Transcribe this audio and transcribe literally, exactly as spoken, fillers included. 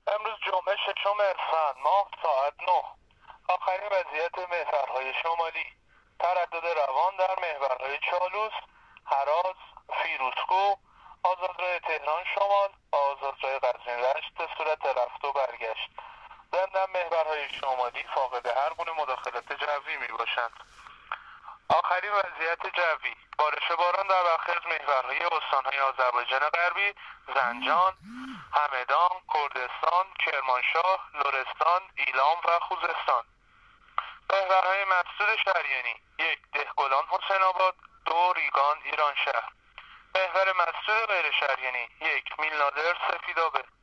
امروز جمعه ششم اسفند ماه ساعت نه. آخرین وضعیت محورهای شمالی: تردد روان در محورهای چالوس، هراز، فیروزکوه، آزادراه تهران شمال، آزادراه قزوین رشت به صورت رفت و برگشت. ضمن محورهای شمالی فاقد هر گونه مداخلت جوی می باشند. آخرین وضعیت جوی: بارش باران در برخی از محورهای استانهای آذربایجان غربی، زنجان، همدان، کردستان، کرمانشاه، لرستان، ایلام و خوزستان. محورهای مسدود شریانی: یک دهگلان حسین آباد، دو ریگان ایران شهر. محور مسدود غیر شریانی: یک میلنادر سفیدآبه.